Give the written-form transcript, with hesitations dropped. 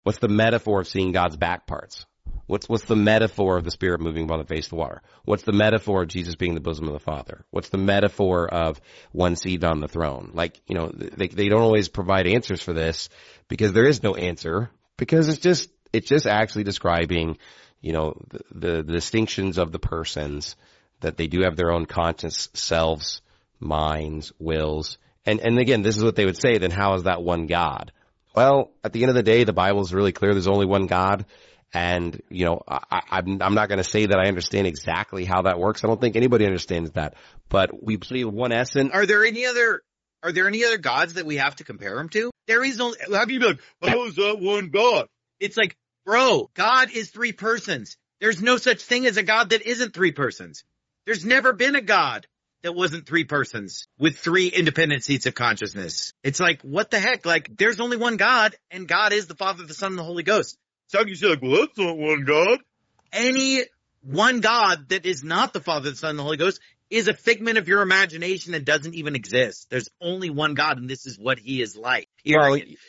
What's the metaphor of seeing God's back parts? What's the metaphor of the Spirit moving upon the face of the water? What's the metaphor of Jesus being the bosom of the Father? What's the metaphor of one seated on the throne? Like, they don't always provide answers for this because there is no answer, because it's just actually describing, the distinctions of the persons, that they do have their own conscious selves, minds, wills. And again, this is what they would say, then how is that one God? Well, at the end of the day, the Bible is really clear. There's only one God. And, I'm not going to say that I understand exactly how that works. I don't think anybody understands that, but we believe one essence. Are there any other gods that we have to compare him to? There is only, how can you be like, how is that one God? It's like, bro, God is three persons. There's no such thing as a God that isn't three persons. There's never been a God that wasn't three persons with three independent seats of consciousness. It's like, what the heck? Like, there's only one God, and God is the Father, the Son, and the Holy Ghost. So you say, like, well, that's not one God. Any one God that is not the Father, the Son, and the Holy Ghost is a figment of your imagination that doesn't even exist. There's only one God, and this is what he is like. Well,